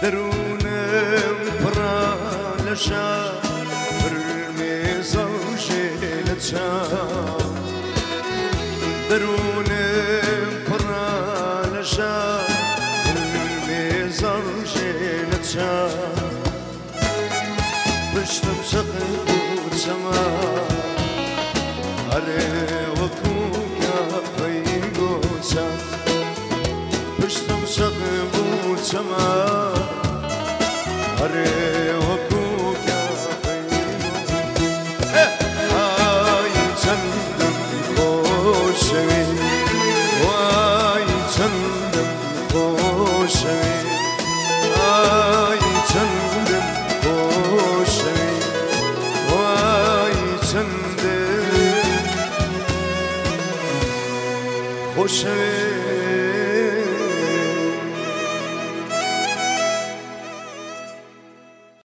درونم پڕە لە شار فرمێزە و ژێلە چاو درونم پڕە لە شار فرمێزە و ژێلە چاو پشتم شەقی بوو چەما ئەرێ وەکو کافەی گۆچان پشتم شەقی بوو چەما ئەرێ وەکو کافەی ئای چەندم خۆشەوی وای چەندم خۆشەوی ئای چەندم خۆشەوی وای چەندم خۆشەوی